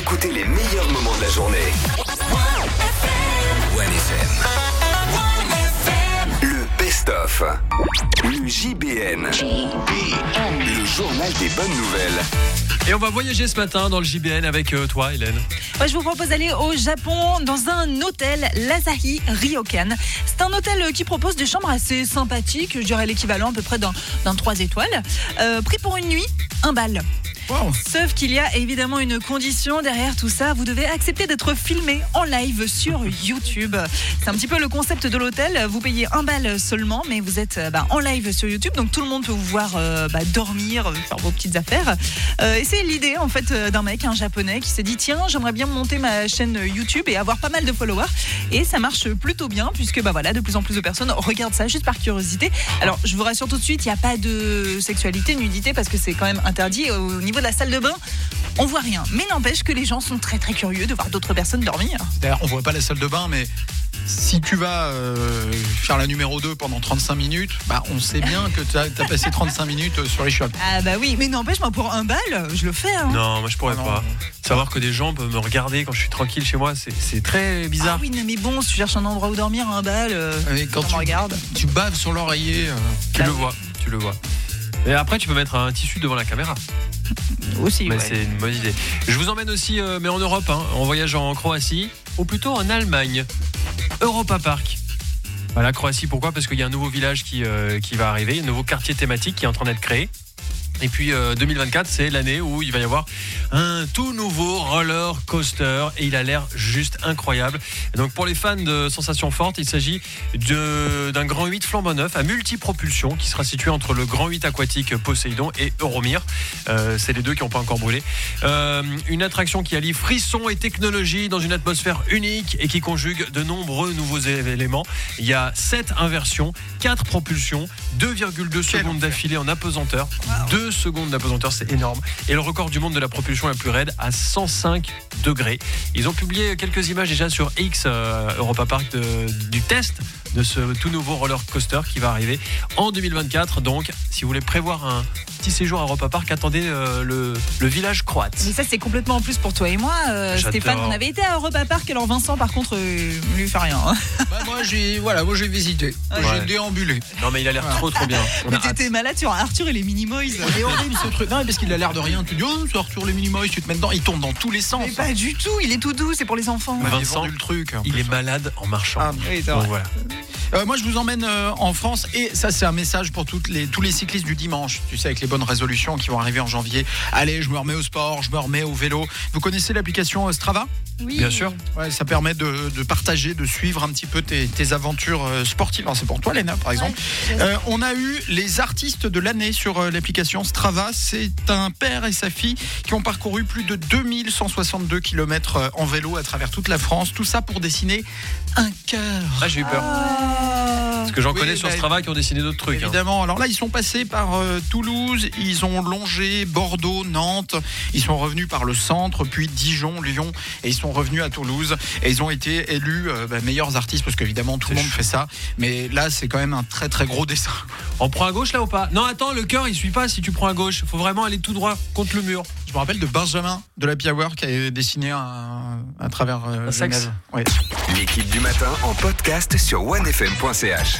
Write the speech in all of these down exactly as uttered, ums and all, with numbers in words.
écoutez les meilleurs moments de la journée. one F M. Le best-of. Le J B N. Le journal des bonnes nouvelles. Et on va voyager ce matin dans le J B N avec euh, toi, Hélène. Ouais, je vous propose d'aller au Japon dans un hôtel, l'Asahi Ryokan. C'est un hôtel qui propose des chambres assez sympathiques, je dirais l'équivalent à peu près d'un, d'un trois étoiles. Euh, prix pour une nuit, un bal. Wow. Sauf qu'il y a évidemment une condition derrière tout ça, vous devez accepter d'être filmé en live sur YouTube. C'est un petit peu le concept de l'hôtel, vous payez un bal seulement, mais vous êtes bah, en live sur YouTube, donc tout le monde peut vous voir euh, bah, dormir, faire vos petites affaires. Euh, et c'est l'idée en fait d'un mec, un japonais, qui s'est dit tiens, j'aimerais bien monter ma chaîne YouTube et avoir pas mal de followers. Et ça marche plutôt bien, puisque bah, voilà, de plus en plus de personnes regardent ça juste par curiosité. Alors je vous rassure tout de suite, il n'y a pas de sexualité, nudité, parce que c'est quand même interdit au niveau de la salle de bain, on voit rien. Mais n'empêche que les gens sont très très curieux de voir d'autres personnes dormir. D'ailleurs, on voit pas la salle de bain, mais si tu vas euh, faire la numéro deux pendant trente-cinq minutes, bah on sait bien que tu as passé trente-cinq minutes sur les chiottes. Ah bah oui, mais n'empêche, moi pour un bal, je le fais. Hein. Non, moi je pourrais ah pas. Savoir que des gens peuvent me regarder quand je suis tranquille chez moi, c'est, c'est très bizarre. Ah oui, mais bon, si tu cherches un endroit où dormir, un bal, euh, et quand on tu, me regarde. Tu baves sur l'oreiller. Euh... Tu bah le oui. vois, tu le vois. Et après, tu peux mettre un tissu devant la caméra. Aussi, mais ouais. C'est une bonne idée. Je vous emmène aussi, euh, mais en Europe, hein, en voyageant en Croatie, ou plutôt en Allemagne. Europa Park. Voilà, Croatie, pourquoi ? Parce qu'il y a un nouveau village qui, euh, qui va arriver, un nouveau quartier thématique qui est en train d'être créé. Et puis euh, deux mille vingt-quatre, c'est l'année où il va y avoir un tout nouveau roller coaster et il a l'air juste incroyable. Et donc pour les fans de sensations fortes, il s'agit de, d'un Grand huit flambant neuf à multipropulsion qui sera situé entre le Grand huit aquatique Poséidon et Euromir. Euh, c'est les deux qui n'ont pas encore brûlé. Euh, une attraction qui allie frisson et technologie dans une atmosphère unique et qui conjugue de nombreux nouveaux éléments. Il y a sept inversions, quatre propulsions, deux virgule deux secondes d'affilée en apesanteur, deux secondes d'apesanteur, c'est énorme. Et le record du monde de la propulsion la plus raide à cent cinq degrés. Ils ont publié quelques images déjà sur X, euh, Europa Park, de, du test de ce tout nouveau roller coaster qui va arriver en deux mille vingt-quatre. Donc, si vous voulez prévoir un petit séjour à Europa Park, attendez euh, le, le village croate. Mais ça, c'est complètement en plus pour toi et moi, euh, Stéphane. On avait été à Europa Park, alors Vincent, par contre, euh, lui fait rien. Hein. Bah, moi, j'ai, voilà, moi, j'ai visité. Ouais. J'ai déambulé. Non, mais il a l'air ouais. trop, trop bien. On mais t'étais hâte. Malade sur Arthur et les Minimoys. C'est horrible ce truc. Non, parce qu'il a l'air de rien. Tu dis, oh, c'est Arthur les Minimoys, tu te mets dedans, il tourne dans tous les sens. Mais pas du tout, il est tout doux, c'est pour les enfants. Mais Vincent, le truc, il est malade en marchant. Ah, oui, c'est donc, voilà. Euh, moi, je vous emmène euh, en France et ça, c'est un message pour toutes les, tous les cyclistes du dimanche. Tu sais, avec les bonnes résolutions qui vont arriver en janvier. Allez, je me remets au sport, je me remets au vélo. Vous connaissez l'application Strava ? Oui. Bien sûr. Ouais, ça permet de, de partager, de suivre un petit peu tes, tes aventures sportives. Alors, c'est pour toi, Léna, par exemple. Ouais, euh, on a eu les artistes de l'année sur euh, l'application Strava. C'est un père et sa fille qui ont parcouru plus de deux mille cent soixante-deux kilomètres en vélo à travers toute la France. Tout ça pour dessiner un cœur. Ah, j'ai eu peur. Ah. Parce que j'en oui, connais sur bah, Strava qui ont dessiné d'autres trucs. Évidemment. Hein. Alors là, ils sont passés par euh, Toulouse, ils ont longé Bordeaux, Nantes. Ils sont revenus par le centre, puis Dijon, Lyon, et ils sont revenus à Toulouse. Et ils ont été élus euh, bah, meilleurs artistes, parce qu'évidemment, tout c'est le monde chou. fait ça. Mais là, c'est quand même un très très gros dessin. On prend à gauche là ou pas ? Non, attends, le cœur, il suit pas si tu prends à gauche. Il faut vraiment aller tout droit contre le mur. Je me rappelle de Benjamin de l'Happy Hour qui a dessiné un, à travers euh, un sexe. Ouais. L'équipe du matin en podcast sur one f m point c h.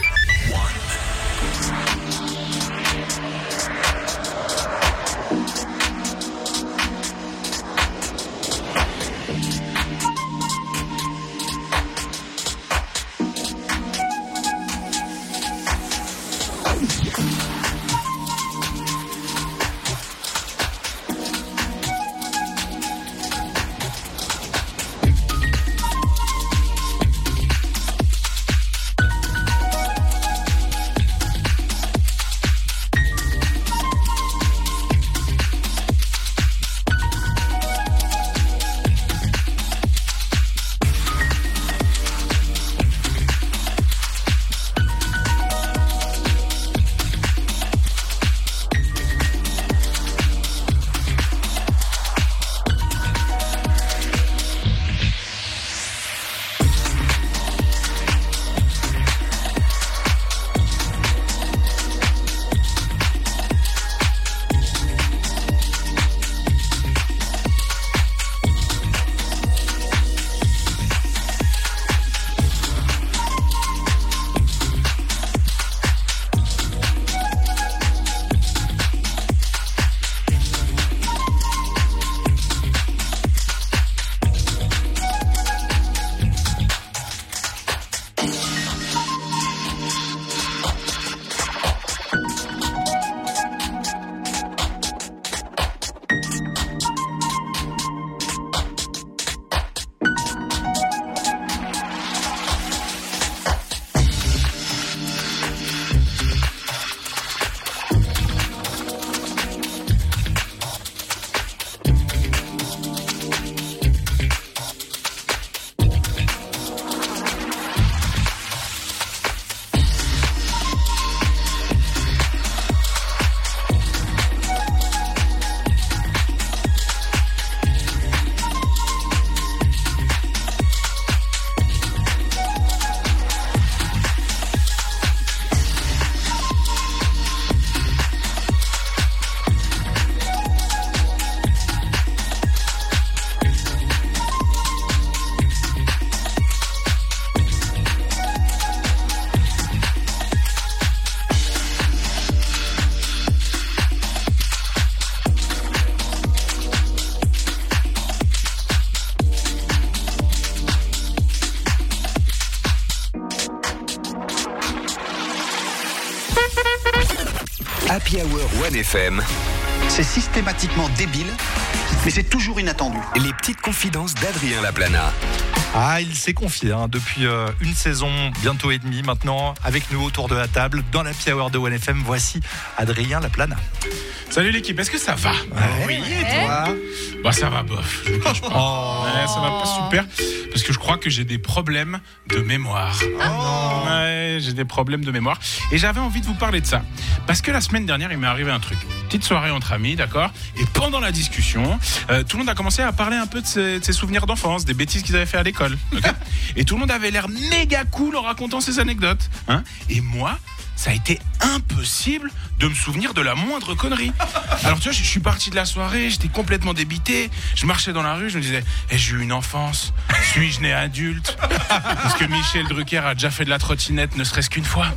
Happy Hour One F M. C'est systématiquement débile, mais c'est toujours inattendu. Les petites confidences d'Adrien Laplana. Ah, il s'est confié hein, depuis euh, une saison, bientôt et demie maintenant, avec nous autour de la table, dans la Happy Hour de One F M. Voici Adrien Laplana. Salut l'équipe, est-ce que ça va? Ouais. Oui, et toi? Bah ça va bof, je vous cache pas. Oh. Ouais, ça va pas super, parce que je crois que j'ai des problèmes de mémoire. Oh. Ouais, j'ai des problèmes de mémoire. Et j'avais envie de vous parler de ça. Parce que la semaine dernière, il m'est arrivé un truc. Petite soirée entre amis, d'accord? Et pendant la discussion, euh, tout le monde a commencé à parler un peu de ses, de ses souvenirs d'enfance, des bêtises qu'ils avaient fait à l'école. Okay. Et tout le monde avait l'air méga cool en racontant ses anecdotes. Hein. Et moi, ça a été impossible de me souvenir de la moindre connerie. Alors tu vois, je suis parti de la soirée, j'étais complètement débité. Je marchais dans la rue, je me disais, eh, j'ai eu une enfance, suis-je né adulte? Parce que Michel Drucker a déjà fait de la trottinette, ne serait-ce qu'une fois.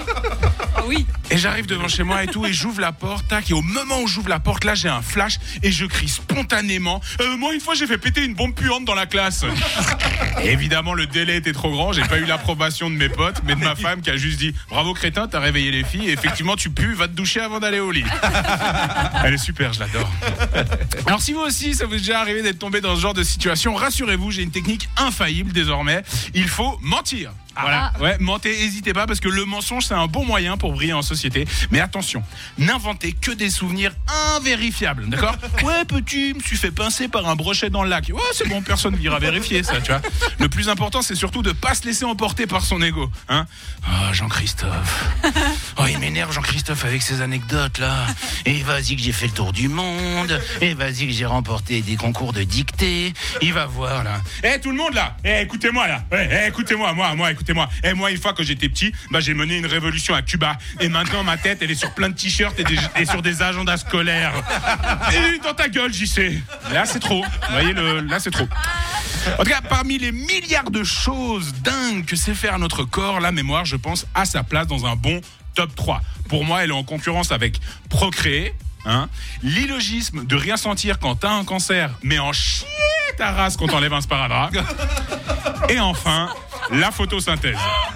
Ah oui. Et j'arrive devant chez moi et tout, et j'ouvre la porte, tac, et au moment où j'ouvre la porte, là, j'ai un flash, et je crie spontanément, euh, moi, une fois, j'ai fait péter une bombe puante dans la classe. Et évidemment, le délai était trop grand, j'ai pas eu l'approbation de mes potes, mais de ma femme qui a juste dit, bravo crétin, t'as réveillé les filles, et effectivement, tu pues, va te doucher avant d'aller au lit. Elle est super, je l'adore. Alors, si vous aussi, ça vous est déjà arrivé d'être tombé dans ce genre de situation, rassurez-vous, j'ai une technique infaillible désormais, il faut mentir. Voilà, ouais, mentez, n'hésitez pas parce que le mensonge c'est un bon moyen pour briller en société. Mais attention, n'inventez que des souvenirs invérifiables, d'accord? Ouais, petit, me suis fait pincer par un brochet dans le lac. Ouais, c'est bon, personne n'ira vérifier ça, tu vois. Le plus important, c'est surtout de pas se laisser emporter par son ego, hein. Oh, Jean-Christophe. Oh, il m'énerve Jean-Christophe avec ses anecdotes là. Et vas-y que j'ai fait le tour du monde. Et vas-y que j'ai remporté des concours de dictée. Il va voir là. Eh, hey, tout le monde là. Eh, hey, écoutez-moi là. Eh, hey, hey, écoutez-moi, moi, moi, écoutez. Moi. Et moi, une fois que j'étais petit, bah, j'ai mené une révolution à Cuba. Et maintenant, ma tête, elle est sur plein de t-shirts et, des, et sur des agendas scolaires. Et dans ta gueule, j'y sais. Là, c'est trop. Vous voyez, le, là, c'est trop. En tout cas, parmi les milliards de choses dingues que sait faire notre corps, la mémoire, je pense, a sa place dans un bon top trois. Pour moi, elle est en concurrence avec procréer, hein, l'illogisme de rien sentir quand t'as un cancer, mais en chier ta race quand t'enlèves un sparadrap. Et enfin, la photosynthèse.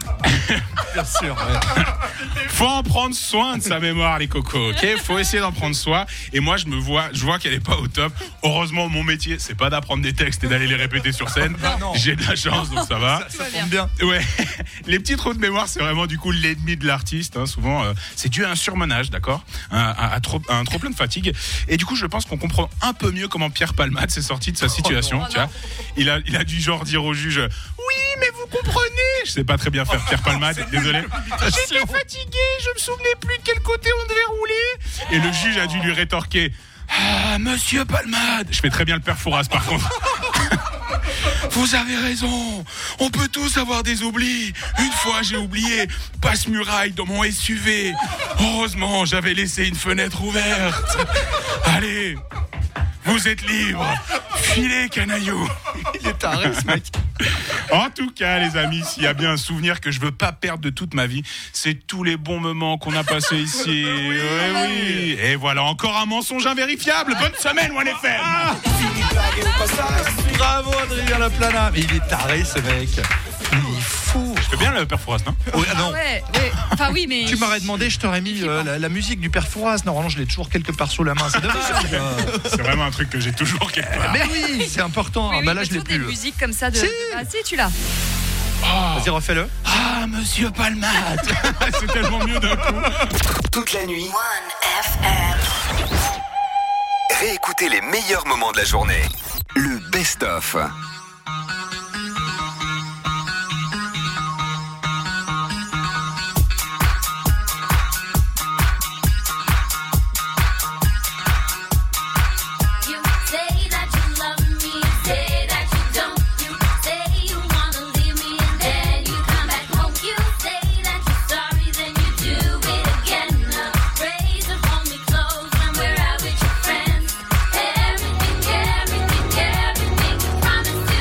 Bien sûr, ouais. Faut en prendre soin de sa mémoire, les cocos, ok? Faut essayer d'en prendre soin. Et moi, je me vois, je vois qu'elle est pas au top. Heureusement, mon métier, c'est pas d'apprendre des textes et d'aller les répéter sur scène. Non. J'ai de la chance, donc ça va. Ça, ça tombe bien. Ouais. Les petits trous de mémoire, c'est vraiment du coup l'ennemi de l'artiste. Hein. Souvent, euh, c'est dû à un surmenage, d'accord? Un, à, à trop, à un trop plein de fatigue. Et du coup, je pense qu'on comprend un peu mieux comment Pierre Palmade s'est sorti de sa situation. Oh non, tu vois, il a, il a dû genre dire au juge, oui, mais vous comprenez. Je sais pas très bien faire Pierre Palmade, désolé. J'étais fatigué, je me souvenais plus de quel côté on devait rouler. Et le juge a dû lui rétorquer, ah, monsieur Palmade. Je fais très bien le père Fouras par contre. Vous avez raison, on peut tous avoir des oublis. Une fois j'ai oublié passe-muraille dans mon S U V. Heureusement j'avais laissé une fenêtre ouverte. Allez, vous êtes libre. Filez, canaillou. Il est taré ce mec. En tout cas, les amis, s'il y a bien un souvenir que je veux pas perdre de toute ma vie, c'est tous les bons moments qu'on a passés ici. Oui, oui, oui. Et voilà, encore un mensonge invérifiable. Bonne semaine, One F M. Ah, bravo, Adrien Laplana. Mais il est taré, ce mec. Il est fou. Je fais bien le père Fouras, non? Oui, ah non. Ah ouais, ouais. Enfin oui, mais Tu m'aurais demandé, je t'aurais mis euh, la, la musique du père Fouras. Normalement, je l'ai toujours quelque part sous la main. C'est dommage. C'est vraiment un truc que j'ai toujours quelque part. Mais oui, c'est important. Oui, oui, bah là, je l'ai toujours des plus. musiques comme ça de. Si. de... Ah, si, tu l'as. Oh. Vas-y, refais-le. Ah, monsieur Palmade. C'est tellement mieux d'un coup. Toute la nuit. One F M. Réécoutez les meilleurs moments de la journée. Le best-of. Promise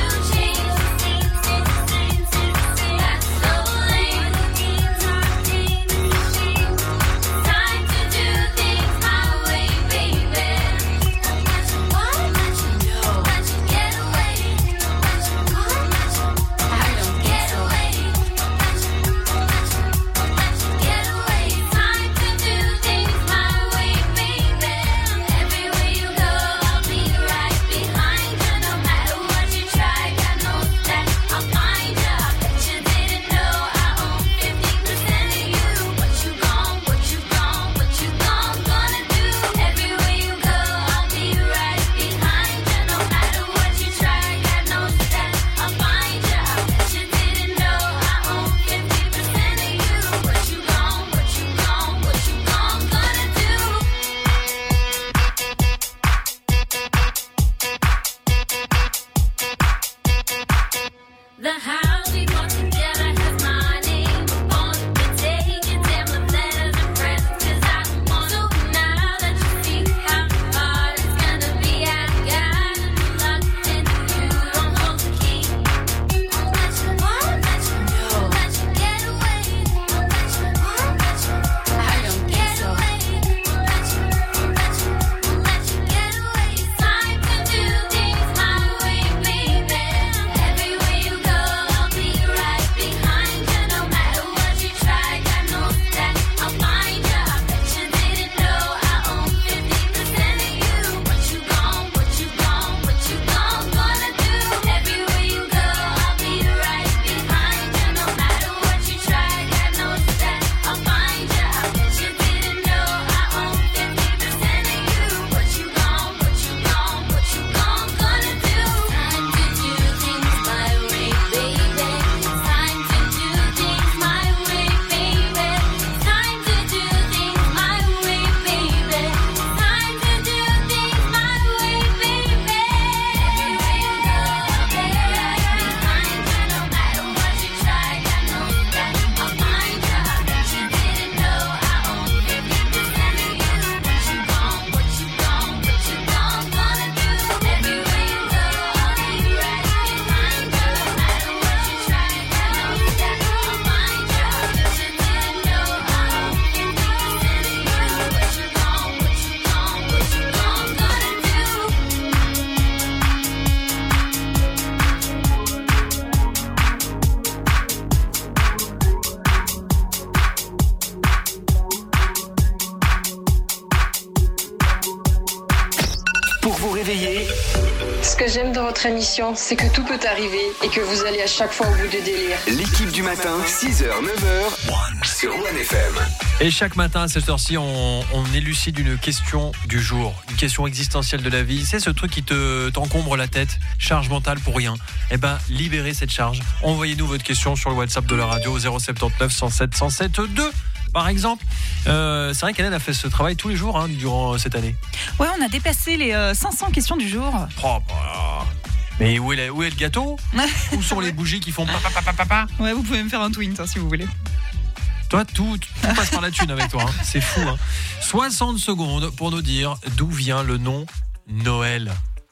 Pour vous réveiller, Ce que j'aime dans votre émission, c'est que tout peut arriver et que vous allez à chaque fois au bout du délire. l'équipe du matin, six heures neuf heures sur One F M. Et chaque matin à cette heure-ci, on, on élucide une question du jour, une question existentielle de la vie. C'est ce truc qui te t'encombre la tête, charge mentale pour rien. Eh ben, libérez cette charge. Envoyez-nous votre question sur le WhatsApp de la radio zéro sept neuf cent sept cent sept deux. Par exemple, euh, c'est vrai qu'Hélène a fait ce travail tous les jours hein, durant cette année. Ouais, on a dépassé les euh, cinq cents questions du jour. Oh, bah, mais où est, la- où est le gâteau? Où sont les bougies qui font papa papa papa? Ouais, vous pouvez me faire un twin hein, si vous voulez. Toi, tout, tout passe par la thune avec toi. Hein. C'est fou. Hein. soixante secondes pour nous dire d'où vient le nom Noël.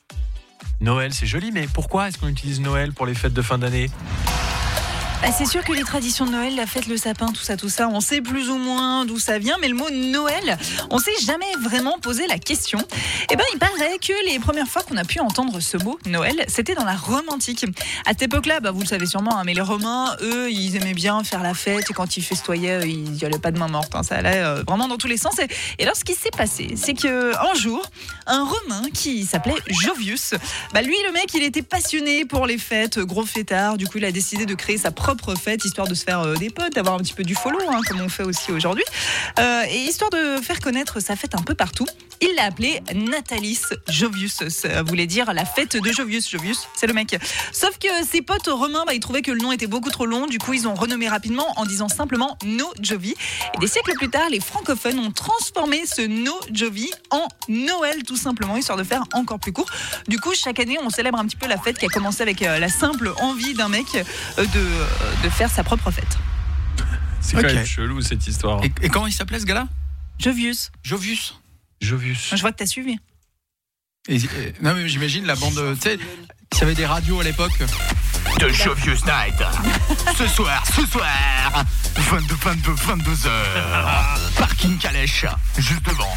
Noël, c'est joli, mais pourquoi est-ce qu'on utilise Noël pour les fêtes de fin d'année? Bah, c'est sûr que les traditions de Noël, la fête, le sapin, tout ça, tout ça, on sait plus ou moins d'où ça vient, mais le mot Noël, on s'est jamais vraiment posé la question. Eh ben, il paraît que les premières fois qu'on a pu entendre ce mot Noël, c'était dans la Rome antique. À cette époque-là, bah, vous le savez sûrement, hein, mais les Romains, eux, ils aimaient bien faire la fête et quand ils festoyaient, ils n'y allaient pas de main morte. Hein, ça allait euh, vraiment dans tous les sens. Et, et alors, ce qui s'est passé, c'est que un jour, un Romain qui s'appelait Jovius, bah, lui, le mec, il était passionné pour les fêtes, gros fêtard. Du coup, il a décidé de créer sa propre fête, histoire de se faire euh, des potes, d'avoir un petit peu du follow, hein, comme on fait aussi aujourd'hui. Euh, et histoire de faire connaître sa fête un peu partout, il l'a appelé Natalis Jovius. Ça voulait dire la fête de Jovius. Jovius, c'est le mec. Sauf que ses potes romains, bah, ils trouvaient que le nom était beaucoup trop long. Du coup, ils ont renommé rapidement en disant simplement No Jovi. Et des siècles plus tard, les francophones ont transformé ce No Jovi en Noël, tout simplement, histoire de faire encore plus court. Du coup, chaque année, on célèbre un petit peu la fête qui a commencé avec euh, la simple envie d'un mec euh, de, euh, de faire sa propre fête. C'est Ok. quand même chelou cette histoire. Et, et comment il s'appelait ce gars-là? Jovius. Jovius. Jovius. Je vois que t'as suivi. Et- et- non mais j'imagine la bande, tu sais, il y avait des radios à l'époque. De Jovius Night. Ce soir, ce soir, vingt-deux, vingt-deux, vingt-deux heures. Parking Calèche, juste devant.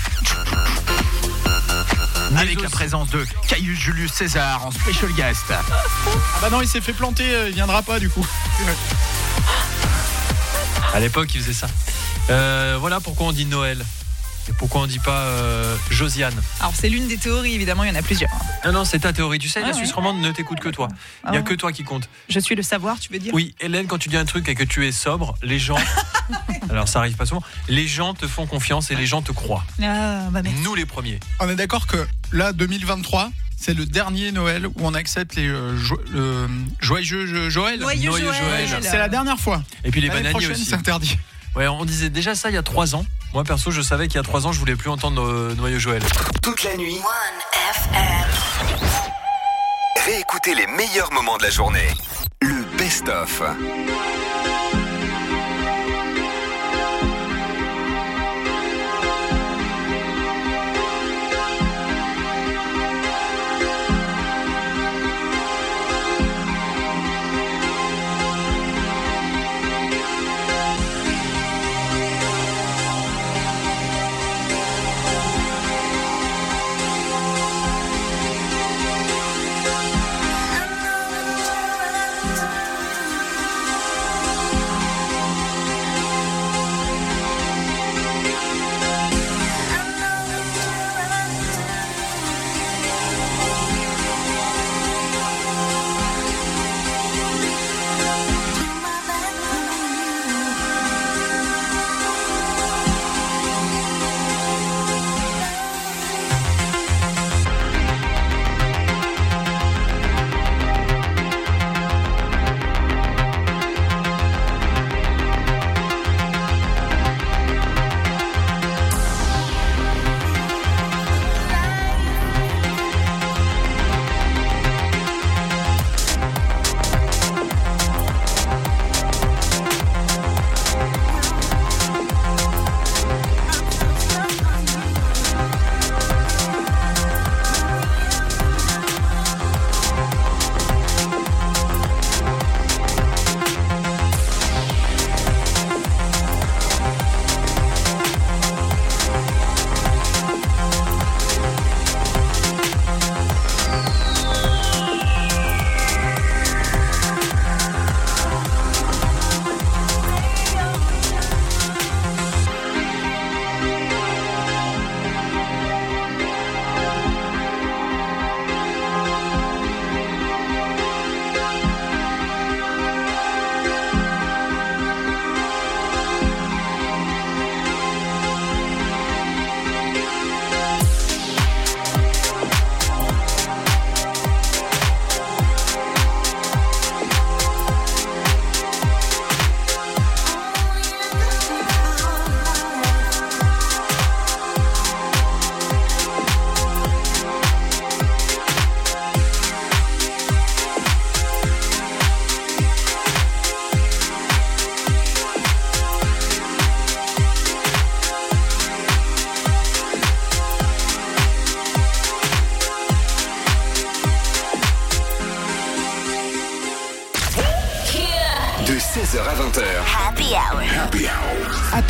Avec la présence de Caius Julius César en special guest. Ah bah non, il s'est fait planter, euh, il viendra pas du coup. À l'époque, il faisait ça. Euh, voilà pourquoi on dit Noël. Et pourquoi on dit pas euh, Josiane. Alors, c'est l'une des théories, évidemment, il y en a plusieurs. Non, non, c'est ta théorie. Tu sais, Ah la ouais. Suisse romande ne t'écoute que toi. Il n'y a Ah. que toi qui compte. Je suis le savoir, tu veux dire? Oui, Hélène, quand tu dis un truc et que tu es sobre, les gens. Alors, ça arrive pas souvent. Les gens te font confiance et les gens te croient. Ah, bah merci. Nous, les premiers. On est d'accord que là, deux mille vingt-trois, c'est le dernier Noël où on accepte les euh, jo- le joyeux jo- Joël. Joyeux Noyeux Joël. Joël. C'est la dernière fois. Et puis les L'année bananiers prochaine, aussi. c'est interdit. Ouais, on disait déjà ça il y a trois ans. Moi, perso, je savais qu'il y a trois ans, je voulais plus entendre euh, Noyeux Joël. Toute la nuit, réécoutez les meilleurs moments de la journée. Le best-of.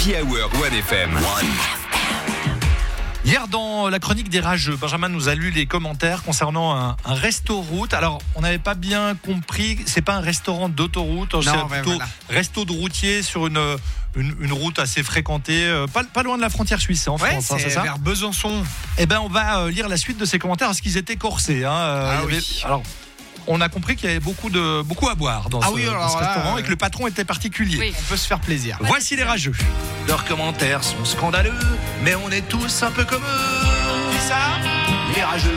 l'Happy Hour One F M. Hier, dans la chronique des rageux, Benjamin nous a lu les commentaires concernant un, un resto-route. Alors, on n'avait pas bien compris, c'est pas un restaurant d'autoroute, c'est ouais, plutôt voilà. resto de routier sur une, une, une route assez fréquentée, euh, pas, pas loin de la frontière suisse, hein, en Ouais, France, c'est, hein, c'est ça vers Besançon. Eh ben, on va euh, lire la suite de ces commentaires parce qu'ils étaient corsés. Hein, euh, Ah il y avait- oui. alors, on a compris qu'il y avait beaucoup, de, beaucoup à boire dans Ah ce, oui, alors dans ce là, restaurant euh, et que le patron était particulier. Oui. On peut se faire plaisir. Voici les rageux. Leurs commentaires sont scandaleux, mais on est tous un peu comme eux. Qui ça? Les rageux.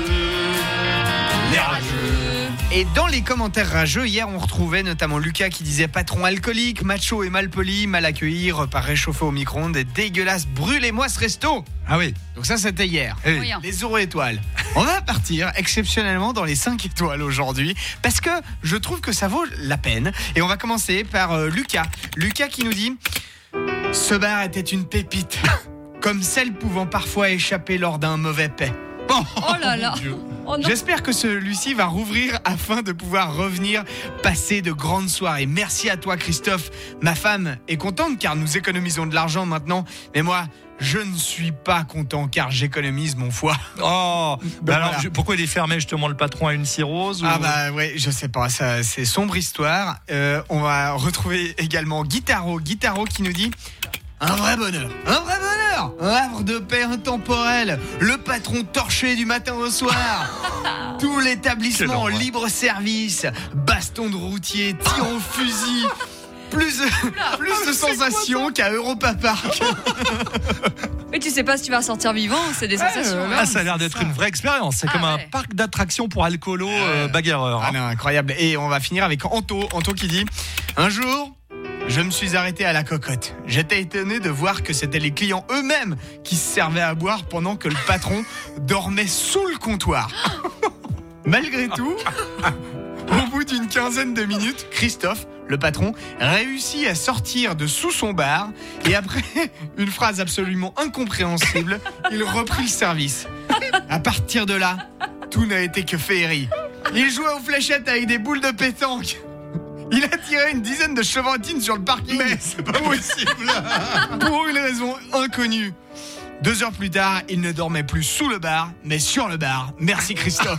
Les rageux. Et dans les commentaires rageux, hier, on retrouvait notamment Lucas qui disait patron alcoolique, macho et malpoli, mal accueilli, repas réchauffé au micro-ondes et dégueulasse, brûlez-moi ce resto. Ah oui. Donc ça, c'était hier. Eh oui. Moyen. Les zéro étoiles. On va partir exceptionnellement dans les cinq étoiles aujourd'hui parce que je trouve que ça vaut la peine. Et on va commencer par euh, Lucas. Lucas qui nous dit « Ce bar était une pépite, comme celle pouvant parfois échapper lors d'un mauvais paix. » Oh là là. Oh non. J'espère que celui-ci va rouvrir afin de pouvoir revenir passer de grandes soirées. Merci à toi Christophe. Ma femme est contente car nous économisons de l'argent maintenant. Mais moi, je ne suis pas content car j'économise mon foie. Oh, bah alors, voilà. je- pourquoi il est fermé justement le patron à une cirrhose ou- Ah bah ouais, je sais pas, ça, c'est sombre histoire. Euh, on va retrouver également Guitaro. Guitaro qui nous dit un vrai bonheur, un vrai bonheur, un havre de paix intemporel, le patron torché du matin au soir, tout Quelle l'établissement en horreur. libre service, baston de routier, tir au fusil. Plus de, plus de sensations qu'à Europa Park. Mais tu sais pas si tu vas sortir vivant, c'est des sensations. voilà. hein. Ah, ça a l'air d'être une vraie expérience. C'est Ah comme un ouais. parc d'attractions pour alcoolos euh, bagarreurs. Ah hein. non, incroyable. Et on va finir avec Anto. Anto qui dit un jour, je me suis arrêté à la cocotte. J'étais étonné de voir que c'était les clients eux-mêmes qui se servaient à boire pendant que le patron dormait sous le comptoir. Malgré tout, au bout d'une quinzaine de minutes, Christophe, le patron, réussit à sortir de sous son bar et après une phrase absolument incompréhensible, il reprit le service. À partir de là, tout n'a été que féerie. Il jouait aux fléchettes avec des boules de pétanque. Il a tiré une dizaine de chevrotines sur le parking. Mais c'est pas possible. Pour une raison inconnue. Deux heures plus tard, il ne dormait plus sous le bar, mais sur le bar. Merci Christophe.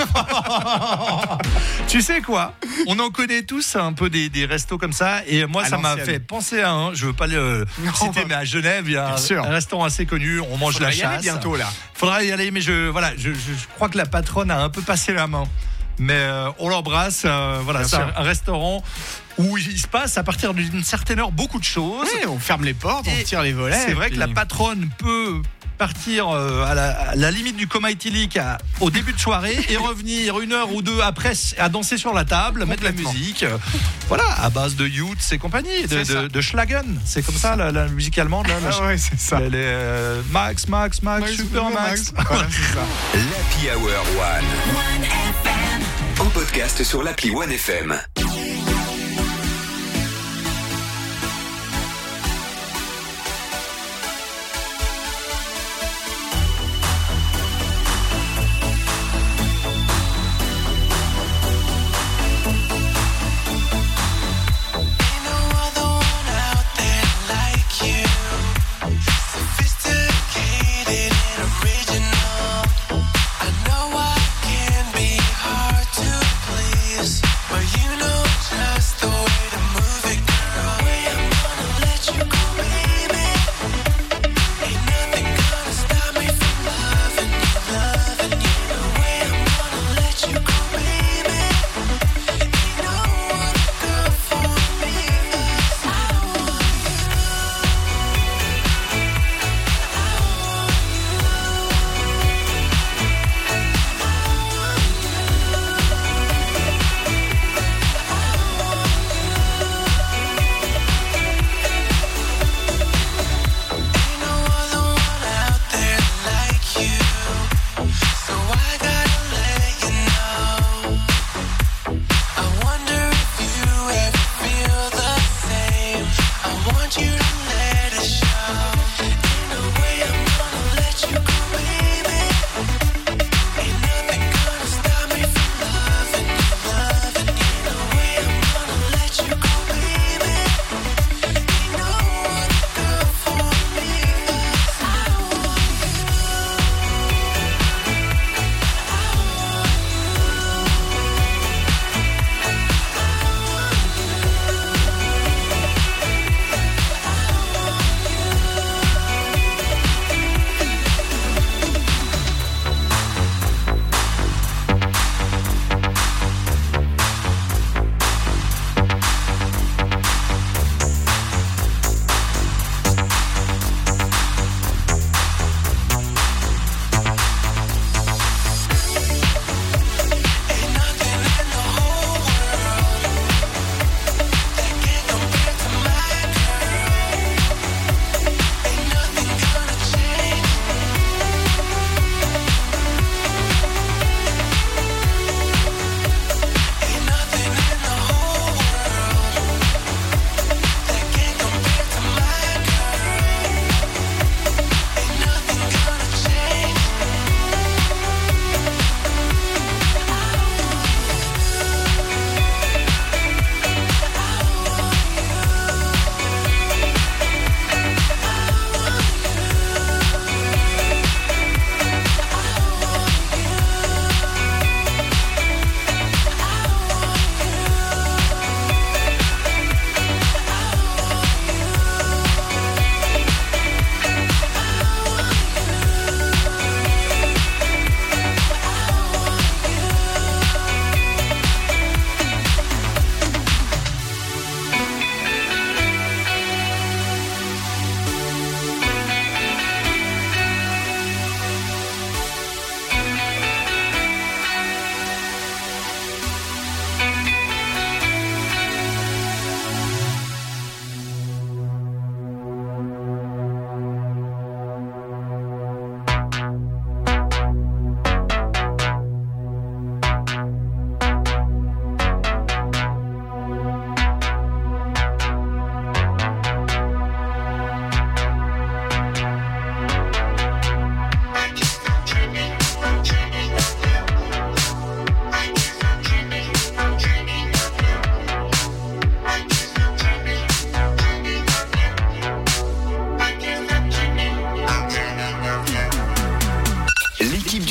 Tu sais quoi? On en connaît tous un peu des, des restos comme ça. Et moi, À ça m'a l'ancienne. fait penser à un. Je veux pas le Non. citer, mais à Genève, il y a Bien un, sûr. un restaurant assez connu. On mange Faudra la y aller chasse. bientôt là. Faudra y aller, mais je, voilà, je, je, je crois que la patronne a un peu passé la main. Mais euh, on l'embrasse. euh, voilà, Bien c'est sûr. un, un restaurant où il se passe à partir d'une certaine heure beaucoup de choses. Ouais, on ferme les portes, on Et tire les volets. C'est vrai et que puis- la patronne peut partir euh, à, la, à la limite du coma éthylique à- au début de soirée et revenir une heure ou deux après à danser sur la table, mettre de la Complètement. musique. euh, voilà, à base de youths et compagnie, de, C'est ça. de, de Schlagen. C'est comme ça la, la musique allemande. Là, la- Ah ouais, c'est ça. les, les, euh, Max, Max, Max, Ouais, Super Max. Voilà, c'est ça. L'Happy Hour One. En podcast sur l'appli One F M. But you know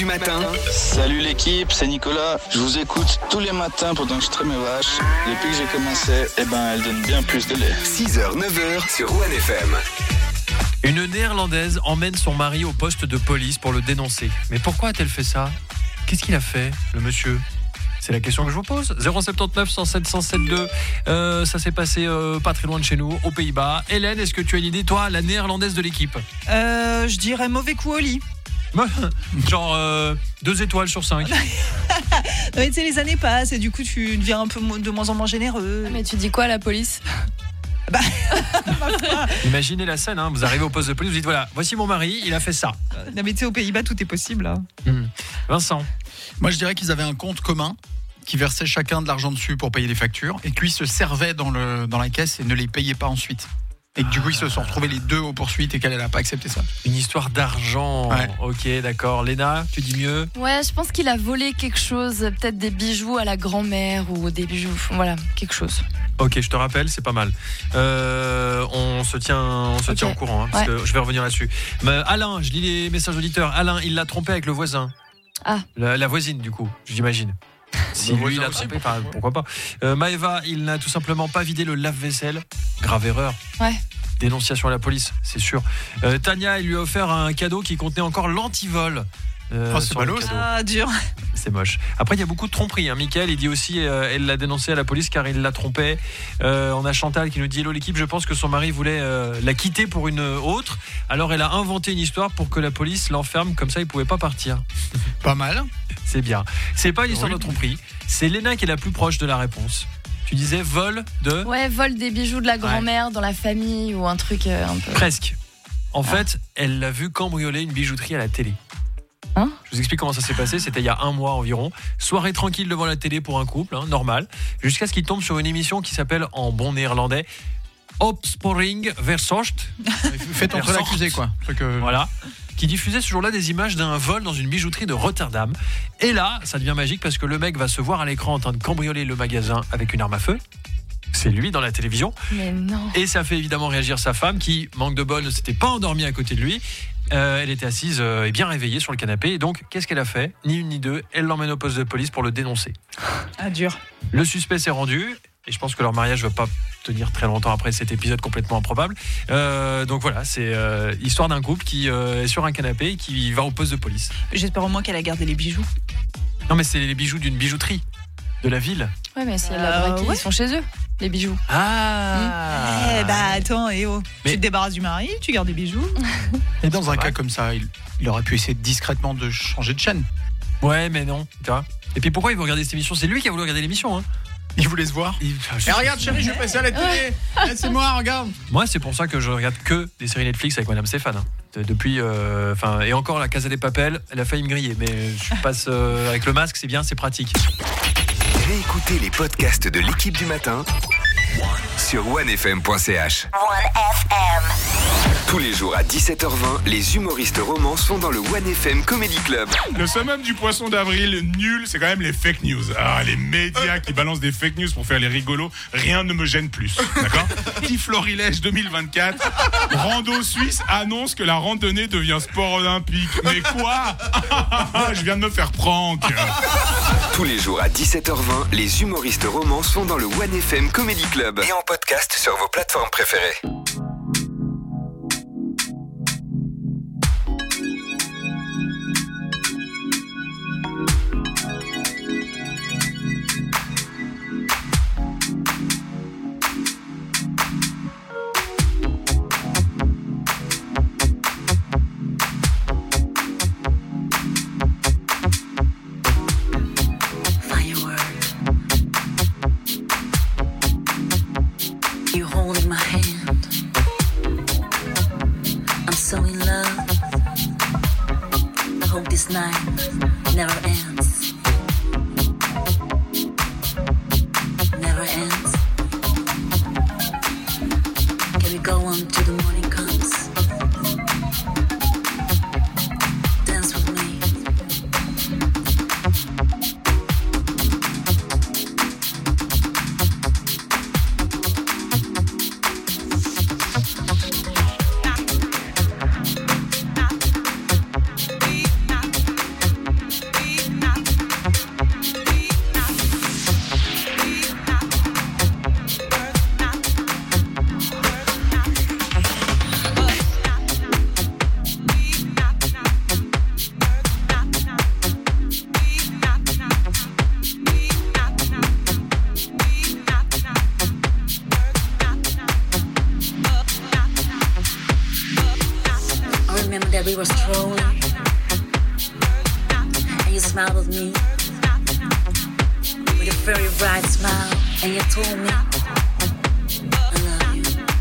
matin. Salut l'équipe, c'est Nicolas. Je vous écoute tous les matins pendant que je traite mes vaches. Depuis que j'ai commencé, eh ben, elles donnent bien plus de lait. six heures neuf heures sur One F M. Une néerlandaise emmène son mari au poste de police pour le dénoncer. Mais pourquoi a-t-elle fait ça ? Qu'est-ce qu'il a fait, le monsieur ? C'est la question que je vous pose. zéro sept neuf cent sept cent soixante-deux. Euh, ça s'est passé euh, pas très loin de chez nous, aux Pays-Bas. Hélène, est-ce que tu as une idée, toi, la néerlandaise de l'équipe ? Euh, je dirais mauvais coup au lit. Genre euh, deux étoiles sur cinq. Non, mais tu sais, les années passent et du coup, tu deviens un peu mo- de moins en moins généreux. Mais tu dis quoi à la police ? Bah, Imaginez la scène, hein. Vous arrivez au poste de police, vous dites voilà, voici mon mari, il a fait ça. non, mais tu sais, aux Pays-Bas, tout est possible. Là. Mmh. Vincent. Moi, je dirais qu'ils avaient un compte commun qui versait chacun de l'argent dessus pour payer les factures et que lui se servait dans, le, dans la caisse et ne les payait pas ensuite. Et que du coup, ils se sont retrouvés les deux aux poursuites et qu'elle n'a pas accepté ça. Une histoire d'argent. Ouais. Ok, d'accord. Léna, tu dis mieux ? Ouais, je pense qu'il a volé quelque chose, peut-être des bijoux à la grand-mère ou des bijoux, voilà, quelque chose. Ok, je te rappelle, c'est pas mal. Euh, on se tient, on se Ok. tient au courant, hein, parce Ouais. que je vais revenir là-dessus. Mais Alain, je lis les messages auditeurs. Alain, il l'a trompé avec le voisin. Ah. La, la voisine, du coup, j'imagine. Si Le lui voisin l'a aussi, trompé, enfin, pourquoi pas. Euh, Maëva, il n'a tout simplement pas vidé le lave-vaisselle. Grave erreur. Ouais. Dénonciation à la police, c'est sûr. Euh, Tania, il lui a offert un cadeau qui contenait encore l'antivol. Euh, Oh, c'est sur le ballot, cadeau. Ah, dur. C'est moche. Après, il y a beaucoup de tromperies. Hein. Mickaël, il dit aussi, euh, elle l'a dénoncé à la police car il la trompait. Euh, on a Chantal qui nous dit hello l'équipe, je pense que son mari voulait euh, la quitter pour une autre. Alors, elle a inventé une histoire pour que la police l'enferme, comme ça, il pouvait pas partir. Pas mal. C'est bien. C'est pas une histoire Oui. de tromperie. C'est Léna qui est la plus proche de la réponse. Tu disais vol de Ouais, vol des bijoux de la grand-mère dans la famille ou un truc euh, un peu. presque. En fait, elle l'a vu cambrioler une bijouterie à la télé. Hein ? Je vous explique comment ça s'est passé. C'était il y a un mois environ. Soirée tranquille devant la télé pour un couple, hein, normal. Jusqu'à ce qu'il tombe sur une émission qui s'appelle en bon néerlandais Opsporing Verzocht. Faites entrer l'accusé, quoi. Truc, euh, Voilà. Qui diffusait ce jour-là des images d'un vol dans une bijouterie de Rotterdam. Et là, ça devient magique parce que le mec va se voir à l'écran en train de cambrioler le magasin avec une arme à feu. C'est lui dans la télévision. Mais non. Et ça fait évidemment réagir sa femme qui, manque de bol, ne s'était pas endormie à côté de lui. Euh, elle était assise euh, et bien réveillée sur le canapé. Et donc, qu'est-ce qu'elle a fait ? Ni une ni deux. Elle l'emmène au poste de police pour le dénoncer. Ah, dur. Le suspect s'est rendu. Et je pense que leur mariage ne va pas tenir très longtemps après cet épisode complètement improbable. Euh, donc voilà, c'est euh, l'histoire d'un couple qui euh, est sur un canapé et qui va au poste de police. J'espère au moins qu'elle a gardé les bijoux. Non mais c'est les bijoux d'une bijouterie de la ville. Ouais, mais si elle Euh, a braqué, ouais. ils sont chez eux, les bijoux. Ah Eh bah attends, et oh. Mais- Tu te débarrasses du mari, tu gardes des bijoux. Et dans un C'est cas vrai. comme ça, il, il aurait pu essayer discrètement de changer de chaîne. Ouais mais non, tu vois. Et puis pourquoi il veut regarder cette émission ? C'est lui qui a voulu regarder l'émission. Hein. Il voulait se voir. Il- Et regarde, chérie, je vais passer à la télé. Eh, c'est moi, regarde. Moi, c'est pour ça que je regarde que des séries Netflix avec Madame Stéphane. hein. De- Depuis, enfin, et encore la Casa des Papel, elle a failli me griller, mais je passe euh, avec le masque, c'est bien, c'est pratique. Réécoutez les podcasts de l'équipe du matin sur one f m point c h. Tous les jours à dix-sept heures vingt, les humoristes romans sont dans le One F M Comedy Club. Le summum du poisson d'avril nul, c'est quand même les fake news. Ah, les médias qui balancent des fake news pour faire les rigolos, rien ne me gêne plus. D'accord ? Florilège deux mille vingt-quatre, Rando Suisse annonce que la randonnée devient sport olympique. Mais quoi ? Je viens de me faire prank. Tous les jours à dix-sept heures vingt, les humoristes romans sont dans le One F M Comedy Club et en podcast sur vos plateformes préférées. You holding my hand. I'm so in love. I hope this night never ends. Never ends. Can we go on till the morning comes? Dance with me. we were strolling, and you smiled at me with a very bright smile, and you told me I love you.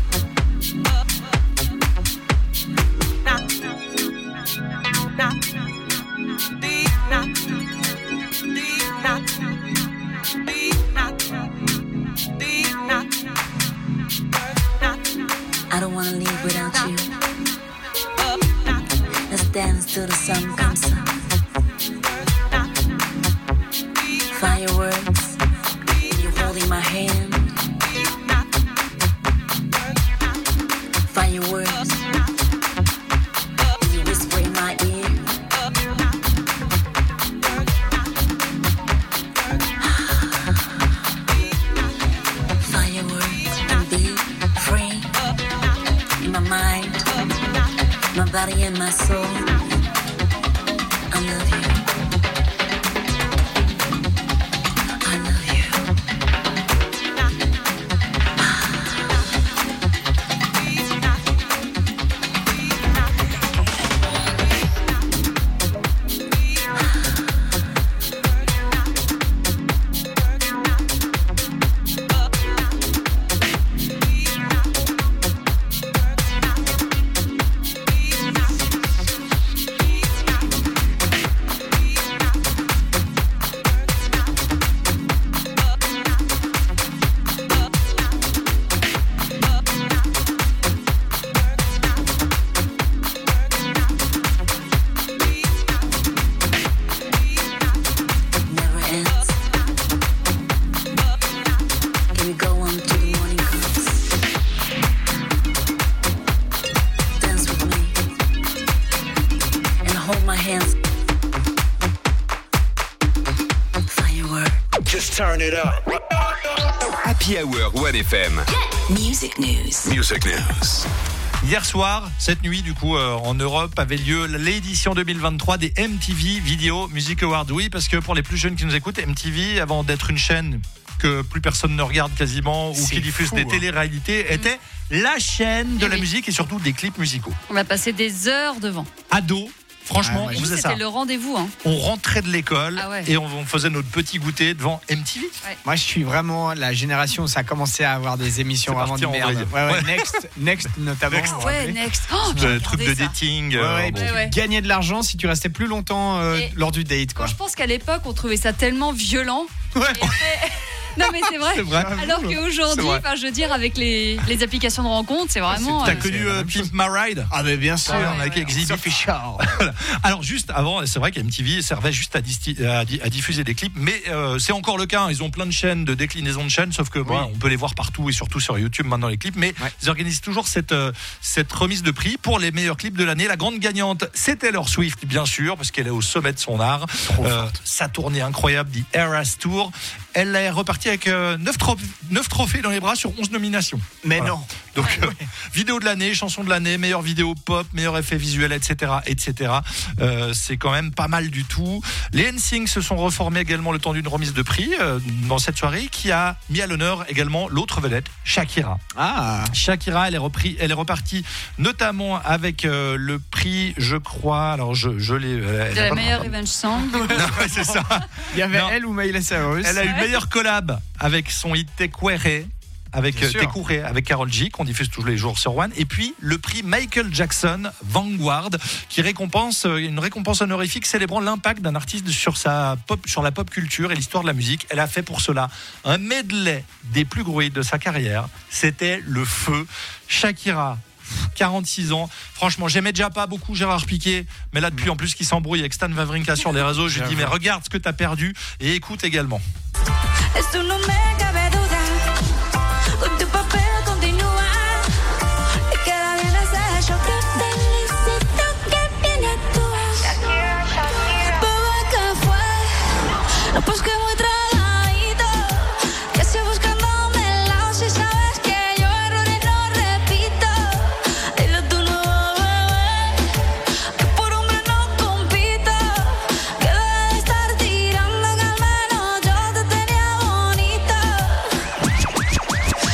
I don't wanna leave without you. Let's dance till the sun comes up. Fireworks, you holding my hand. Fireworks, you whisper in my ear. Fireworks, and be free in my mind, my body and my soul. I love you. I love you. Never ends. Can we go on to the morning comes? Dance with me and hold my hands. Firework. Just turn it up. Happy Hour One F M. Music news. Music News. Hier soir, cette nuit, du coup, euh, en Europe, avait lieu l'édition deux mille vingt-trois des M T V Video Music Awards. Oui, parce que pour les plus jeunes qui nous écoutent, M T V, avant d'être une chaîne que plus personne ne regarde quasiment ou C'est qui diffuse fou, des hein. téléréalités, était la chaîne de Eh la oui. musique et surtout des clips musicaux. On a passé des heures devant. Ados, franchement, Ah ouais. on Et nous, faisait ça. c'était le rendez-vous. Hein. On rentrait de l'école Ah ouais. et on, on faisait notre petit goûter devant M T V. Moi, je suis vraiment la génération où ça a commencé à avoir des émissions C'est vraiment de parti en merde. vrille. Ouais, ouais, Ouais. Next, Next notamment. Next. vous vous Ouais, rappelez next. Oh, Le j'ai truc de regardé ça. dating. Ouais, euh, ouais, et bon. puis Ouais, ouais. gagner de l'argent si tu restais plus longtemps euh, Et- lors du date, quoi. Moi, je pense qu'à l'époque, on trouvait ça tellement violent. Ouais. Et après- Non, mais c'est vrai. C'est vrai. Alors C'est qu'aujourd'hui, vrai. enfin, je veux dire, avec les, les applications de rencontre, c'est vraiment. T'as euh, connu c'est la euh, même Pimp My Ride? Ah, mais bien sûr. Ouais, ouais, avec ouais. Exhibit. Sophie Charles. Voilà. Alors juste avant, c'est vrai qu'M T V servait juste à, disti- à, di- à diffuser des clips, mais euh, c'est encore le cas. hein. Ils ont plein de chaînes, de déclinaisons de chaînes, sauf que bon, Oui. on peut les voir partout et surtout sur YouTube maintenant les clips. Mais Ouais. ils organisent toujours cette euh, cette remise de prix pour les meilleurs clips de l'année. La grande gagnante, c'est Taylor Swift, bien sûr, parce qu'elle est au sommet de son art. Euh, sa tournée incroyable, The Eras Tour. Elle est repartie avec euh, neuf trophées dans les bras sur onze nominations. Mais Voilà. non. Donc, euh, vidéo de l'année, chanson de l'année, meilleure vidéo pop, meilleur effet visuel, et cetera, et cetera. Euh, c'est quand même pas mal du tout. Les N Sync se sont reformés également le temps d'une remise de prix euh, dans cette soirée, qui a mis à l'honneur également l'autre vedette, Shakira. Ah. Shakira, elle est repris, elle est repartie notamment avec euh, le prix, je crois. Alors, je, je l'ai. elle De a la pas- meilleure revenge song. Non, ouais, c'est ça. Il y avait Non. elle ou Miley Cyrus. Elle a eu meilleur collab avec son hit Tequere. Avec Bien euh, sûr. Tequere, avec Karol G, qu'on diffuse tous les jours sur One. Et puis, le prix Michael Jackson Vanguard, qui récompense, euh, une récompense honorifique célébrant l'impact d'un artiste sur, sa pop, sur la pop culture et l'histoire de la musique. Elle a fait pour cela un medley des plus gros hits de sa carrière. C'était le feu. Shakira, quarante-six ans. Franchement, j'aimais déjà pas beaucoup Gérard Piqué, mais là, depuis en plus qu'il s'embrouille avec Stan Wawrinka sur les réseaux, je lui dis, mais regarde ce que t'as perdu et écoute également. Esto no me cabe duda. Con tu papel continúa. Te queda bien ese hecho. Te felicito que bien actúas. Bebé, ¿qué fue? No, pues que muy tragadito. Que si buscándome el lado. Si sabes que yo errores no repito. Dile tú no, bebé. Que por hombre no compito. Que deje de estar tirando. Que al menos yo te tenía bonito.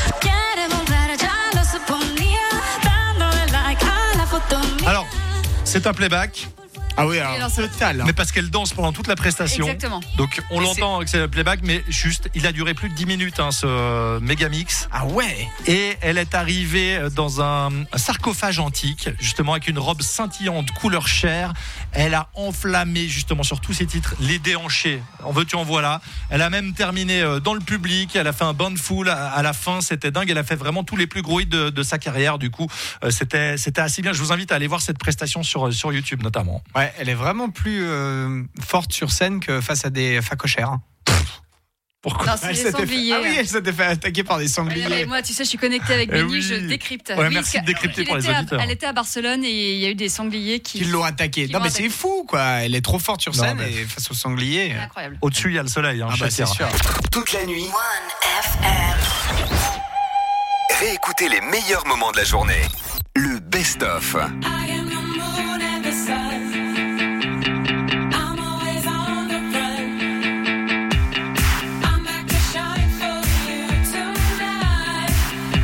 Quiere volver, ya lo suponía. Dándole like a la foto mía. Alors, C'est un playback. Ah oui, Et alors, alors ça- total. hein. Mais parce qu'elle danse pendant toute la prestation. Exactement. Donc on Et l'entend que c'est le playback, mais juste, il a duré plus de dix minutes hein, ce euh, méga mix. Ah ouais. Et elle est arrivée dans un, un sarcophage antique, justement avec une robe scintillante couleur chair. Elle a enflammé justement sur tous ses titres les déhanchés. En veux-tu en voilà. Elle a même terminé euh, dans le public. Elle a fait un band full à, à la fin. C'était dingue. Elle a fait vraiment tous les plus gros hits de, de sa carrière. Du coup, euh, c'était c'était assez bien. Je vous invite à aller voir cette prestation sur sur YouTube notamment. Ouais, elle est vraiment plus euh, forte sur scène que face à des facochères. hein. Pourquoi Non, c'est Elle des s'était fait- sangliers. Ah oui, elle s'était fait attaquer par des sangliers. Ouais, moi, tu sais, je suis connectée avec Eh Benny, oui. je décrypte. Ouais, Oui, merci de parce décrypter qu'il pour les était à- auditeurs. Elle était à Barcelone et il y a eu des sangliers qui. Qui l'ont attaquée. qui Non l'ont mais c'est attaqué. fou quoi. Elle est trop forte sur Non, scène mais- et face aux sangliers. C'est incroyable. Au-dessus, il y a le soleil. Hein, Ah bah c'est Shakira. sûr. Toute la nuit, One F M. réécoutez les meilleurs moments de la journée. Le best-of. I am the moon and the sun. I'm always on the run. I'm back to shine for you tonight.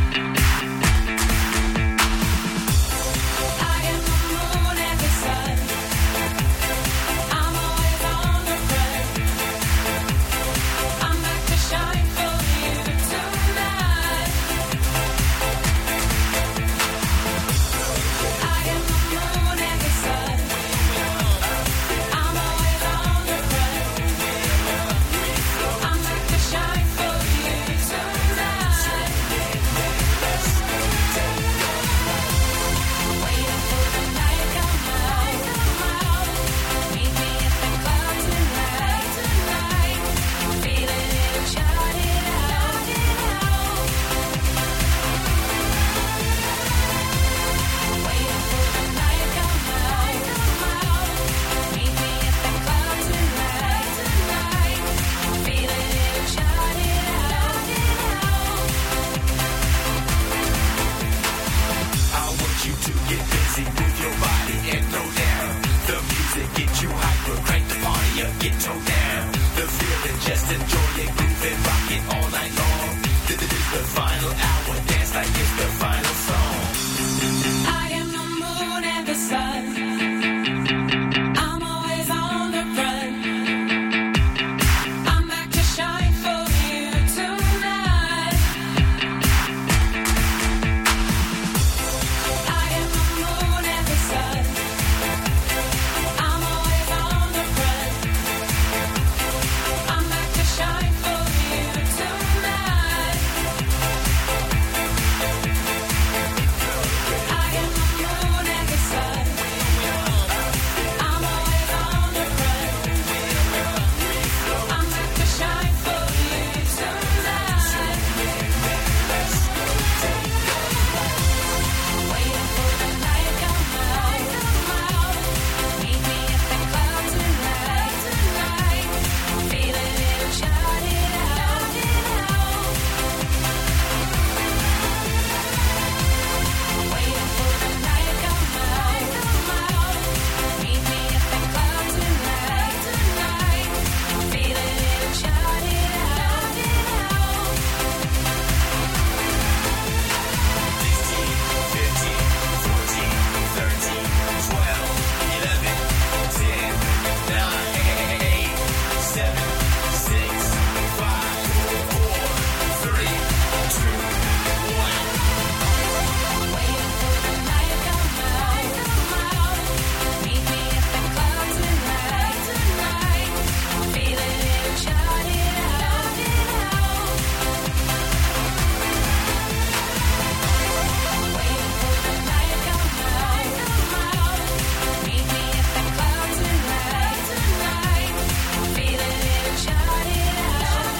I am the moon and the sun. I'm always on the run. I'm back to shine for you tonight. I am the moon and the sun. I'm always on the run. I'm back to shine for you tonight. Waiting for the night to come out. Meet me at the club tonight, tonight. Feeling it, shout it out, Waiting for the night to come out. Meet me at the club tonight, tonight. Feeling it, shout it out, I want you to get busy, move your body and throw down. The music get you hyper, crank the party up, get towed down. The feeling, just enjoy it, groove it, rock it all night long. This is the final hour, dance like it's the final song. I am the moon and the sun. I'm always on the run. I'm back to shine for you tonight. I am the moon and the sun. I'm always on the run. I'm back to shine for you tonight. I am the moon and the sun. I'm always on the run. I'm back to shine for you tonight. Waiting for the night to come out. Meet me at the club tonight, tonight. Feeling it, shout it out, Waiting for the night to come out. Meet me at the club tonight, tonight. Feeling it, shout it out, Waiting for the night to come out. Meet me at the club tonight, tonight. Feeling it, shout it out, Waiting for the night to come out. Meet me at the club tonight, tonight. Feeling it, shout it out,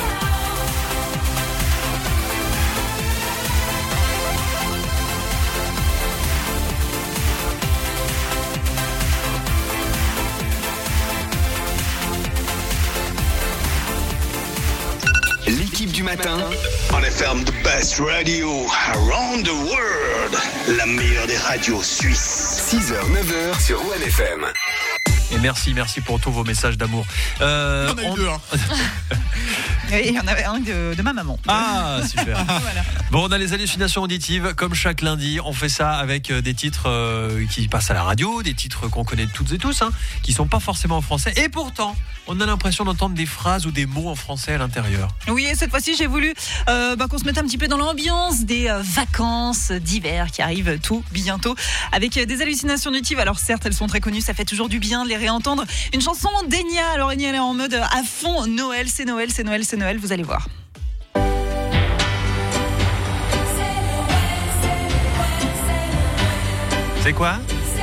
L'équipe du matin On F M, the best radio around the world. La meilleure des radios suisses. six heures neuf heures sur O N F M. Et merci, merci pour tous vos messages d'amour. Euh, On a eu deux, hein. Et il y en avait un de, de ma maman. Ah, super. Voilà. Bon, on a les hallucinations auditives. Comme chaque lundi, on fait ça avec des titres euh, qui passent à la radio, des titres qu'on connaît toutes et tous, hein, qui sont pas forcément en français. Et pourtant, on a l'impression d'entendre des phrases ou des mots en français à l'intérieur. Oui, et cette fois-ci, j'ai voulu euh, bah, qu'on se mette un petit peu dans l'ambiance des euh, vacances d'hiver qui arrivent tout bientôt avec euh, des hallucinations auditives. Alors certes, elles sont très connues, ça fait toujours du bien de les réentendre. Une chanson d'Enya. Alors Enya, elle est en mode euh, à fond Noël, c'est Noël, c'est Noël, c'est Noël, vous allez voir. C'est quoi ?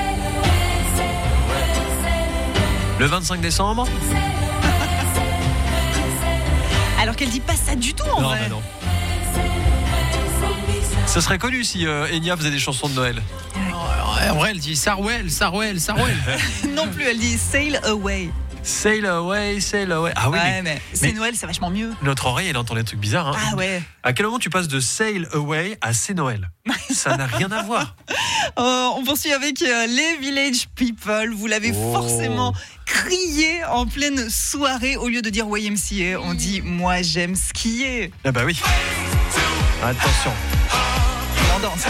Le vingt-cinq décembre ? Alors qu'elle dit pas ça du tout en Non, vrai. bah non. Ce serait connu si euh, Enya faisait des chansons de Noël. En vrai, elle dit Sarwell, Sarwell, Sarwell. Non plus, elle dit Sail Away. Sail away, sail away. Ah oui, Ouais, mais, mais c'est Noël, c'est vachement mieux. notre oreille, elle entend des trucs bizarres. Hein. Ah ouais. À quel moment tu passes de sail away à c'est Noël ? Ça n'a rien à voir. Euh, on poursuit avec euh, les Village People. Vous l'avez Oh. forcément crié en pleine soirée. Au lieu de dire Y M C A, on dit moi j'aime skier. Ah bah oui. Attention. On danse.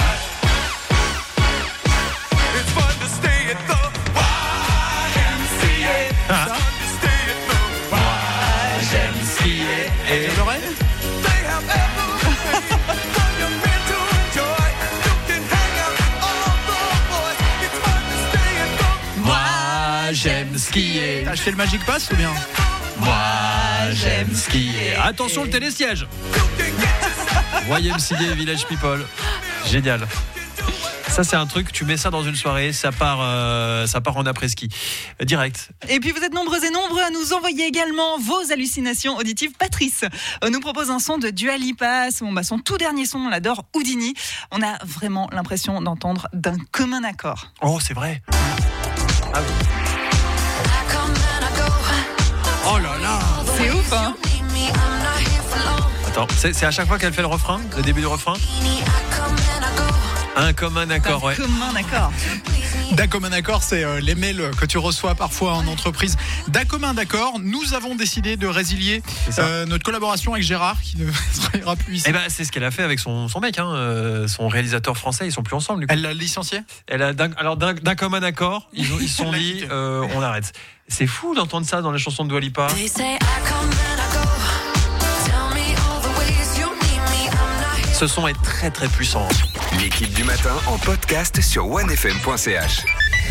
Ah. J'aime skier. Et Lorraine ? moi j'aime skier. T'as acheté le Magic Pass ou bien ? Moi j'aime skier. Attention le télésiège. Y M C A Village People. Génial. Ça c'est un truc, tu mets ça dans une soirée, ça part, euh, ça part en après-ski. Euh, direct. Et puis vous êtes nombreux et nombreux à nous envoyer également vos hallucinations auditives. Patrice euh, nous propose un son de Dua Lipa, son, bah, son tout dernier son, on l'adore, Houdini. On a vraiment l'impression d'entendre d'un commun accord. Oh c'est vrai. Ah oui. Oh là là. C'est ouf, hein? Attends, c'est, c'est à chaque fois qu'elle fait le refrain, le début du refrain. Un commun accord, ouais. Un commun accord. D'un commun accord, c'est euh, les mails que tu reçois parfois en entreprise. D'un commun d'accord, nous avons décidé de résilier euh, notre collaboration avec Gérard, qui ne sera plus ici. Eh ben, c'est ce qu'elle a fait avec son, son mec, hein, euh, son réalisateur français. Ils sont plus ensemble. Du coup. Elle l'a licencié ? Elle a d'un, alors d'un, d'un commun accord, ils ont, ils se sont dit, euh, on arrête. C'est fou d'entendre ça dans les chansons de Dua Lipa. Ce son est très très puissant. L'équipe du matin en podcast sur one f m point c h.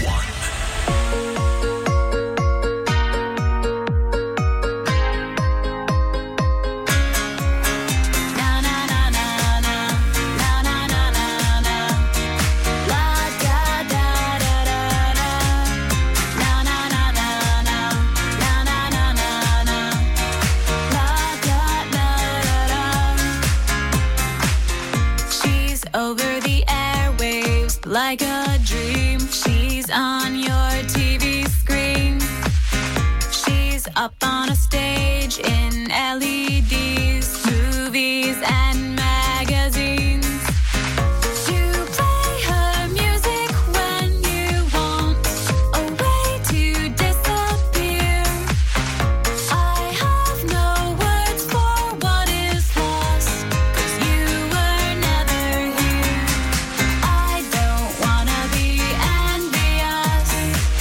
Over the airwaves, like a dream. She's on your T V screen. She's up on a stage in L E Ds, movies and magazines. You play her music when you want a way to disappear. I have no words for what is lost, 'cause you were never here. I don't wanna be envious.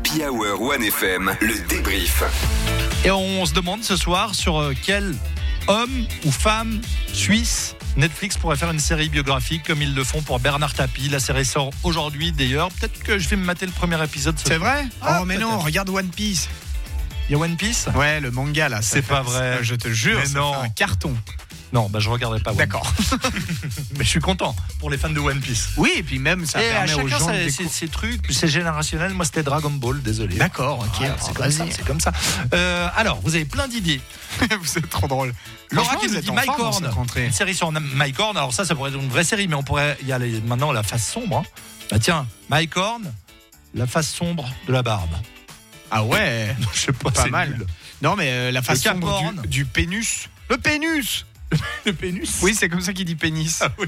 l'Happy Hour One F M, le débrief. Et on se demande ce soir sur euh, quel homme ou femme suisse Netflix pourrait faire une série biographique comme ils le font pour Bernard Tapie. La série sort aujourd'hui d'ailleurs. Peut-être que je vais me mater le premier épisode. C'est vrai? Ah, Oh mais non, peut-être. regarde One Piece. Il y a One Piece? Ouais, le manga là. ça C'est fait- pas vrai. Je te jure, Mais ça non. fait un carton. Non, bah je regarderai pas One D'accord. Piece. Mais je suis content pour les fans de One Piece. Oui, et puis même ça Et à permet aux chacun gens de ses, décou- ses- ses trucs, c'est générationnel. Moi c'était Dragon Ball, désolé. D'accord, ok. Ouais, alors, c'est comme ça, vas-y. c'est comme ça. Euh, alors, vous avez plein d'idées. Vous êtes trop drôle. Laura Franchement, qui vous nous êtes dit en Mike forme dans Horn. cette rentrée. Une série sur Mike Horn. Alors ça, ça pourrait être une vraie série, mais on pourrait. Il y a les- maintenant la face sombre. hein. Bah tiens, Mike Horn, la face sombre de la barbe. Ah ouais. Je sais pas, Pas c'est mal. nul. Non mais euh, la face Cap sombre Horn. du, du pénus. Le pénus. Le pénis. Oui, c'est comme ça qu'il dit pénis. Ah oui.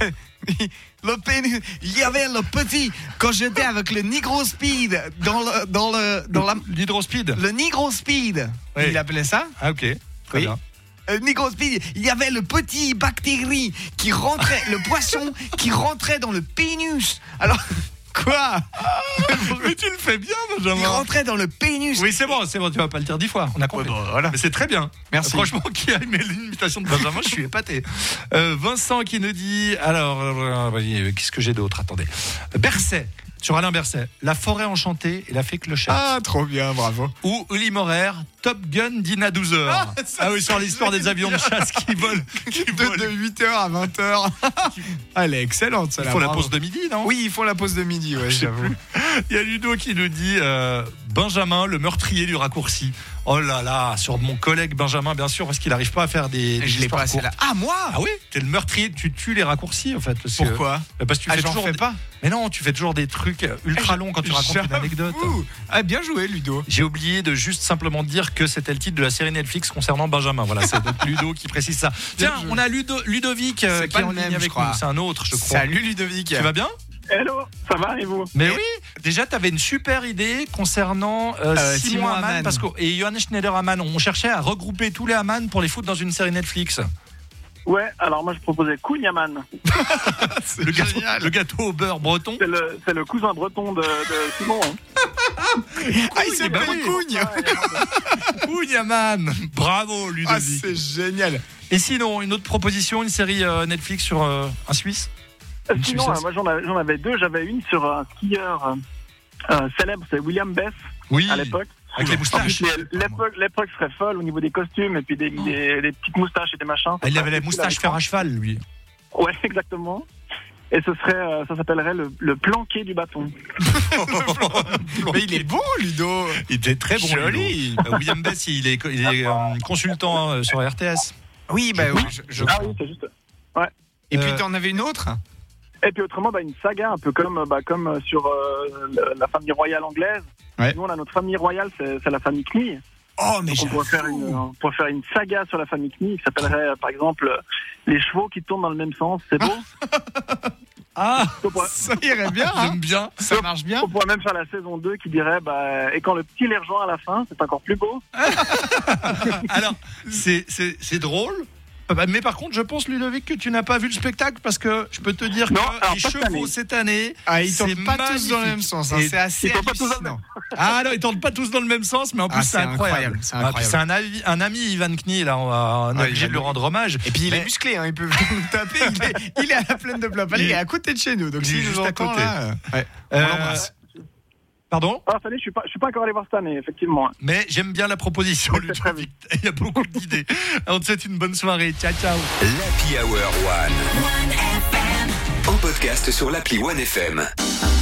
Le pénis. Il y avait le petit quand j'étais avec le Negro Speed dans le dans le dans la L'hydrospeed. le Negro Speed. Oui. Il appelait ça. Ah ok. Très Oui. bien. Euh, Negro Speed, il y avait le petit bactérie qui rentrait, le poisson qui rentrait dans le pénis. Alors quoi? Mais tu le fais bien, Il Benjamin. rentrait dans le pénis. Oui, c'est bon, c'est bon, tu vas pas le dire dix fois. On a compris. Ouais, bah, voilà. Mais c'est très bien. Merci. Franchement, qui a aimé l'imitation de Benjamin, je suis épaté. Euh, Vincent qui nous dit, alors, euh, euh, qu'est-ce que j'ai d'autre? Attendez. Berset, sur Alain Berset, La forêt enchantée et la fée clochette. Ah, trop bien, bravo. Ou Uli Morer, Top Gun dîne à douze heures. Ah, ça, Ah oui, sur l'histoire des avions de chasse qui volent. Qui De, volent. de huit heures à vingt heures. Ah, elle est excellente, ça. Ils font la pause de midi, non? Oui, ils font la pause de midi, ouais, Je sais j'avoue. plus. Il y a Ludo qui nous dit euh, Benjamin, le meurtrier du raccourci. Oh là là, sur mon collègue Benjamin, bien sûr, parce qu'il n'arrive pas à faire des. des Je l'ai histoires pas, c'est courtes. là. Ah, moi? Ah oui, t'es le meurtrier, tu tues les raccourcis en fait. Parce que- Pourquoi? Bah, Parce que tu Ah, fais j'en toujours. fais des- pas. Mais non, tu fais toujours des trucs ultra longs quand tu racontes une anecdote. J'avoue. Ah, bien joué, Ludo. J'ai oublié de juste simplement dire que c'était le titre de la série Netflix concernant Benjamin. Voilà, c'est donc Ludo qui précise ça. Tiens, joué. on a Ludo, Ludovic euh, C'est qui pas est en le ligne même, je avec crois. nous. C'est un autre, je crois. Salut, Ludovic. Tu vas bien? Hello, ça va et vous? Mais oui, déjà tu avais une super idée concernant euh, Euh, Simon, Simon Hamann, Hamann. parce que, et Johannes Schneider Hamann. On cherchait à regrouper tous les Hamann pour les foutre dans une série Netflix. Ouais, alors moi je proposais Kouniaman. Le gâteau, le gâteau au beurre breton. C'est le, c'est le cousin breton de, de Simon. Hein. Ah, il s'appelle bah oui. Cougne. Cougne Hamann. Bravo Ah, Ludovic. c'est génial. Et sinon, une autre proposition, une série euh, Netflix sur euh, un Suisse. Euh, Une Sinon, Suissesse. euh, moi j'en avais, j'en avais deux. J'avais une sur un skieur euh, euh, célèbre, c'est William Bess Oui. à l'époque. Avec les En moustaches. plus, les- l'époque, l'époque serait folle au niveau des costumes et puis des, des, des petites moustaches et des machins. Ah, il avait les Ça serait moustaches cool fer à cheval, lui. Ouais, exactement. Et ce serait, euh, ça s'appellerait le, le planqué du bâton. Mais il est bon, Ludo. Il était très bon. Joli. Ludo. Euh, William Bess, il est, il est euh, consultant euh, sur R T S. Oui, bah oui. je- je- Ah oui, c'est juste. Et puis, Euh, t'en avais une autre? Et puis autrement, bah, une saga, un peu comme, bah, comme sur euh, le- la famille royale anglaise. Ouais. Nous, on a notre famille royale, c'est c'est la famille Knie. Oh, mais Donc on pourrait faire, une, on pourrait faire une saga sur la famille Knie qui s'appellerait, euh, par exemple, euh, les chevaux qui tournent dans le même sens. C'est beau. Ah, on, pourrait, ça irait bien, hein. j'aime bien. Ça marche bien. on pourrait même faire la saison deux qui dirait, bah, et quand le petit les rejoint à la fin, c'est encore plus beau. Alors, c'est, c'est, c'est drôle. Mais par contre, je pense, Ludovic, que tu n'as pas vu le spectacle parce que je peux te dire Non, que alors les pas cette chevaux année. cette année, Ah, ils c'est tournent pas tous dans le même magnifique. sens. hein. Et- C'est assez ils tournent pas tous dans le hallucinant. Ah non, ils tournent pas tous dans le même sens, mais en plus Ah, c'est c'est incroyable. incroyable, c'est Ah, puis incroyable. c'est un, avi- un ami, Ivan Knie, là, on, va, on est Ouais, obligé il de lui va- rendre hommage. Et puis il Mais- est musclé, hein, il peut nous taper. Il est, il est à la plaine de Plapalais, il est à côté de chez nous. Donc Il est s'il nous juste à entend côté. là, euh, ouais, on Euh, l'embrasse. Pardon? Ah, cette année, je suis pas, je suis pas encore allé voir cette année, effectivement. Mais j'aime bien la proposition, Oui, c'est très Ludovic. Il y a beaucoup d'idées. On te souhaite une bonne soirée. Ciao, ciao. L'Happy Hour One. En podcast sur l'appli One F M.